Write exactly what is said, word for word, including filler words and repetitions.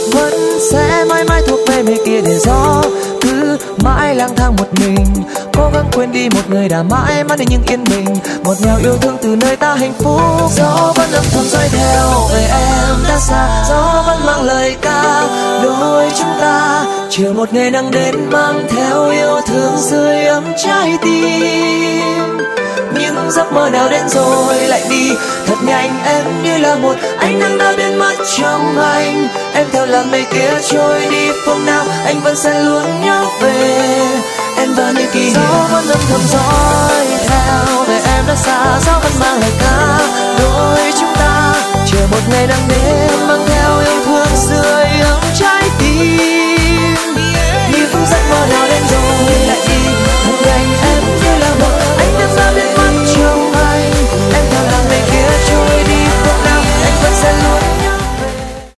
vẫn sẽ mãi mãi thuộc về người kia để gió cứ mãi lang thang một mình, cố gắng quên đi một người đã mãi mãi để những yên bình, ngọt ngào yêu thương từ nơi ta hạnh phúc. Gió vẫn âm thầm dõi theo về em đã xa, gió vẫn mang lời ca đôi chúng ta, chiều một ngày nắng đến mang theo yêu thương sưởi ấm trái tim. Những giấc mơ nào đến rồi lại đi thật nhanh, em như là một ánh nắng đã biến mất trong anh. Em theo làn mây kia trôi đi, hôm nào anh vẫn sẽ luôn nhớ về em và những kỷ niệm. Gió vẫn âm thầm dõi theo về em đã xa, gió vẫn mang lời ca đôi chúng ta, chờ một ngày nắng đến mang